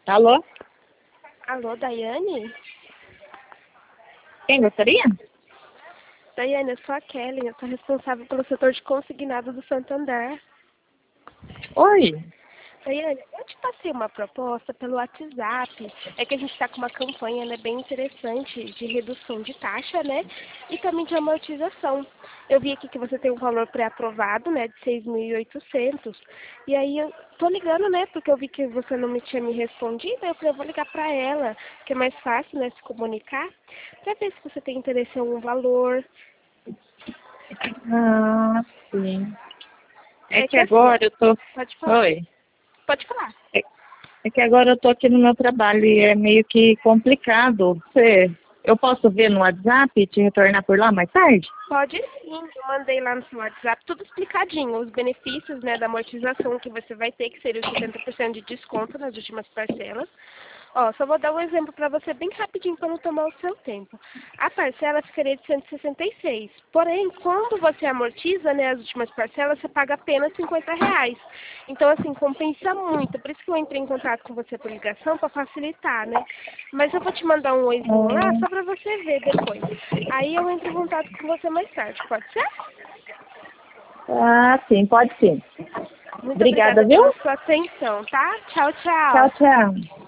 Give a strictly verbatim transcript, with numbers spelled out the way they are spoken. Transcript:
Alô? Alô, Daiane? Quem gostaria? Daiane, eu sou a Kelly, eu sou responsável pelo setor de consignado do Santander. Oi. Daiane, eu te passei uma proposta pelo WhatsApp. É que a gente está com uma campanha, né, bem interessante de redução de taxa, né? E também de amortização. Eu vi aqui que você tem um valor pré-aprovado, né, de seis mil e oitocentos. E aí eu tô ligando, né, porque eu vi que você não me tinha me respondido. Aí eu falei, eu vou ligar para ela, que é mais fácil, né, se comunicar, para ver se você tem interesse em algum valor. Ah, sim. É É que que assim, ó, agora eu tô... pode falar. Oi. Pode falar. É, é que agora eu tô aqui no meu trabalho e é meio que complicado. Você... Eu posso ver no WhatsApp e te retornar por lá mais tarde? Pode sim, eu mandei lá no seu WhatsApp tudo explicadinho, os benefícios, né, da amortização que você vai ter, que seria os setenta por cento de desconto nas últimas parcelas. Ó, só vou dar um exemplo para você bem rapidinho para não tomar o seu tempo. A parcela ficaria de cento e sessenta e seis, porém, quando você amortiza, né, as últimas parcelas, você paga apenas cinquenta reais. Então, assim, compensa muito, por isso que eu entrei em contato com você por ligação, para facilitar, né? Mas eu vou te mandar um oizinho lá, Hum. só para você ver depois. Aí eu entro em contato com você mais tarde, pode ser? Ah, sim, pode sim. Muito Obrigada, obrigada viu? pela sua atenção, tá? Tchau, Tchau, tchau. tchau.